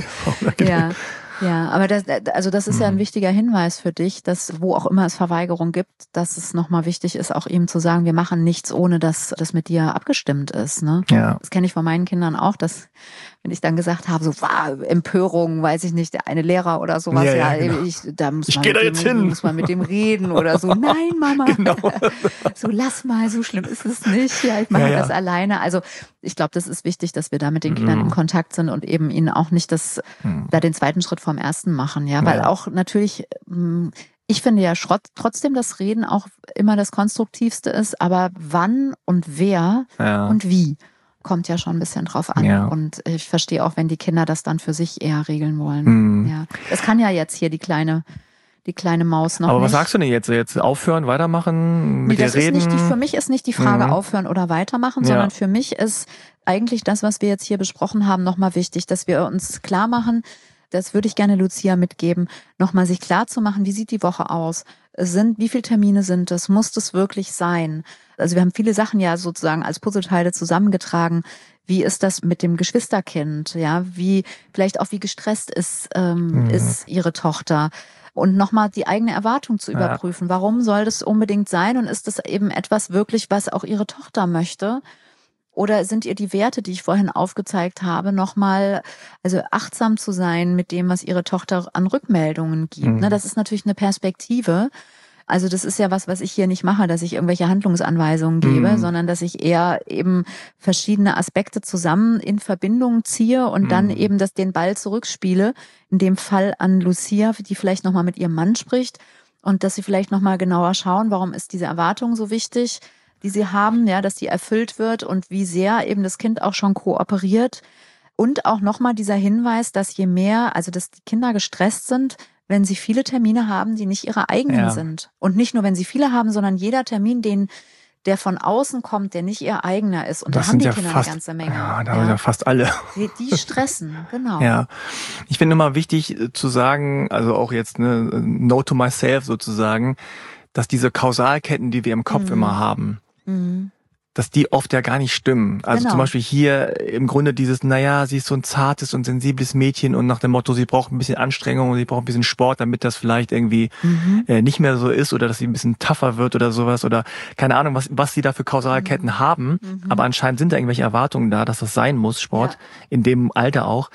Ja, aber das ist ja ein wichtiger Hinweis für dich, dass wo auch immer es Verweigerung gibt, dass es nochmal wichtig ist, auch ihm zu sagen, wir machen nichts, ohne dass das mit dir abgestimmt ist. Ne? Ja. Das kenne ich von meinen Kindern auch, dass wenn ich dann gesagt habe, so Empörung, weiß ich nicht, der eine Lehrer oder sowas, genau. muss man mit dem reden oder so. Nein, Mama, genau. so lass mal, so schlimm ist es nicht. Ja, ich mache das alleine. Also ich glaube, das ist wichtig, dass wir da mit den Kindern in Kontakt sind und eben ihnen auch nicht da den zweiten Schritt vom ersten machen, weil auch natürlich, ich finde ja trotzdem das Reden auch immer das Konstruktivste ist, aber wann und wer und wie kommt ja schon ein bisschen drauf an. Ja. Und ich verstehe auch, wenn die Kinder das dann für sich eher regeln wollen. Ja. Das kann ja jetzt hier die kleine Maus noch. Aber nicht. Was sagst du denn jetzt? Jetzt aufhören, weitermachen, mit dir reden? Für mich ist nicht die Frage aufhören oder weitermachen, sondern für mich ist eigentlich das, was wir jetzt hier besprochen haben, nochmal wichtig, dass wir uns klar machen, das würde ich gerne Lucia mitgeben, nochmal sich klar zu machen, wie sieht die Woche aus? Wie viele Termine sind es? Muss das wirklich sein? Also wir haben viele Sachen ja sozusagen als Puzzleteile zusammengetragen. Wie ist das mit dem Geschwisterkind? Ja, wie gestresst ist ihre Tochter? Und nochmal die eigene Erwartung zu überprüfen. Warum soll das unbedingt sein? Und ist das eben etwas wirklich, was auch ihre Tochter möchte? Oder sind ihr die Werte, die ich vorhin aufgezeigt habe, nochmal, also achtsam zu sein mit dem, was ihre Tochter an Rückmeldungen gibt? Ne, das ist natürlich eine Perspektive. Also das ist ja was ich hier nicht mache, dass ich irgendwelche Handlungsanweisungen gebe, sondern dass ich eher eben verschiedene Aspekte zusammen in Verbindung ziehe und dann eben den Ball zurückspiele. In dem Fall an Lucia, die vielleicht nochmal mit ihrem Mann spricht und dass sie vielleicht nochmal genauer schauen, warum ist diese Erwartung so wichtig, die sie haben, dass die erfüllt wird und wie sehr eben das Kind auch schon kooperiert. Und auch nochmal dieser Hinweis, dass dass die Kinder gestresst sind, wenn sie viele Termine haben, die nicht ihre eigenen sind. Und nicht nur, wenn sie viele haben, sondern jeder Termin, der von außen kommt, der nicht ihr eigener ist. Und da haben die Kinder eine ganze Menge. Ja, da haben ja fast alle. Die stressen, genau. Ja, ich finde immer wichtig zu sagen, also auch jetzt Note to myself sozusagen, dass diese Kausalketten, die wir im Kopf immer haben, dass die oft ja gar nicht stimmen. Also zum Beispiel hier im Grunde dieses, sie ist so ein zartes und sensibles Mädchen und nach dem Motto, sie braucht ein bisschen Anstrengung und sie braucht ein bisschen Sport, damit das vielleicht irgendwie nicht mehr so ist oder dass sie ein bisschen tougher wird oder sowas oder keine Ahnung, was sie da für Kausalketten haben. Aber anscheinend sind da irgendwelche Erwartungen da, dass das sein muss, Sport, in dem Alter auch.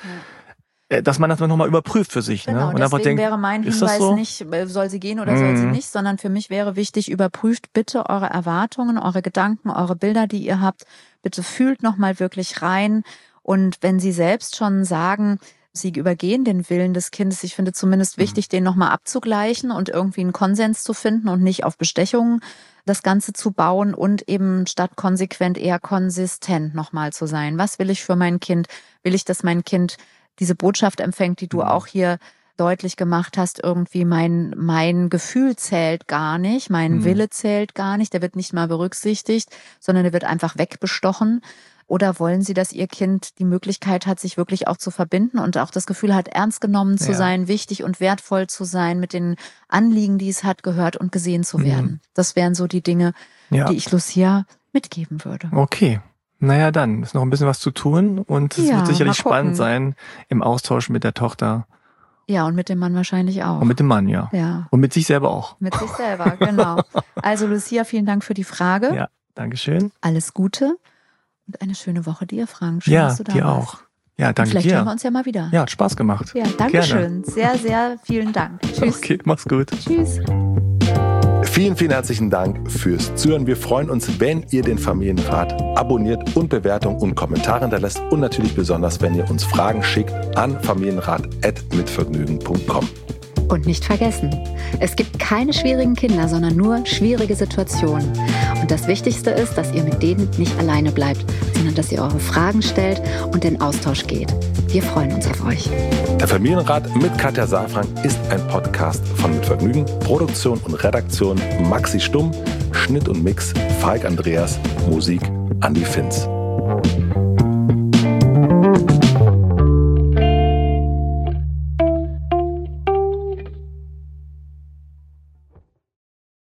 Dass man das nochmal überprüft für sich. Genau, ne? Und deswegen wäre mein Hinweis nicht, soll sie gehen oder soll sie nicht, sondern für mich wäre wichtig, überprüft bitte eure Erwartungen, eure Gedanken, eure Bilder, die ihr habt. Bitte fühlt nochmal wirklich rein. Und wenn sie selbst schon sagen, sie übergehen den Willen des Kindes, ich finde zumindest wichtig, den nochmal abzugleichen und irgendwie einen Konsens zu finden und nicht auf Bestechungen das Ganze zu bauen und eben statt konsequent eher konsistent nochmal zu sein. Was will ich für mein Kind? Will ich, dass mein Kind diese Botschaft empfängt, die du auch hier deutlich gemacht hast, irgendwie mein Gefühl zählt gar nicht, mein Wille zählt gar nicht, der wird nicht mal berücksichtigt, sondern der wird einfach wegbestochen. Oder wollen Sie, dass Ihr Kind die Möglichkeit hat, sich wirklich auch zu verbinden und auch das Gefühl hat, ernst genommen zu sein, wichtig und wertvoll zu sein, mit den Anliegen, die es hat, gehört und gesehen zu werden? Das wären so die Dinge, die ich Lucia mitgeben würde. Okay. Naja, dann ist noch ein bisschen was zu tun und es wird sicherlich spannend sein im Austausch mit der Tochter. Ja, und mit dem Mann wahrscheinlich auch. Und mit dem Mann, ja. Und mit sich selber auch. Mit sich selber, genau. Also Lucia, vielen Dank für die Frage. Ja, Dankeschön. Alles Gute und eine schöne Woche dir, Frank. Schön, dass du da dir warst. Auch. Ja, danke vielleicht dir. Vielleicht hören wir uns ja mal wieder. Ja, hat Spaß gemacht. Ja, danke schön. Sehr, sehr vielen Dank. Tschüss. Okay, mach's gut. Tschüss. Vielen, vielen herzlichen Dank fürs Zuhören. Wir freuen uns, wenn ihr den Familienrat abonniert und Bewertungen und Kommentare hinterlässt. Und natürlich besonders, wenn ihr uns Fragen schickt an familienrat@mitvergnügen.com. Und nicht vergessen, es gibt keine schwierigen Kinder, sondern nur schwierige Situationen. Und das Wichtigste ist, dass ihr mit denen nicht alleine bleibt, sondern dass ihr eure Fragen stellt und in Austausch geht. Wir freuen uns auf euch. Der Familienrat mit Katja Saalfrank ist ein Podcast von Mit Vergnügen. Produktion und Redaktion Maxi Stumm, Schnitt und Mix Falk Andreas, Musik Andi Finz.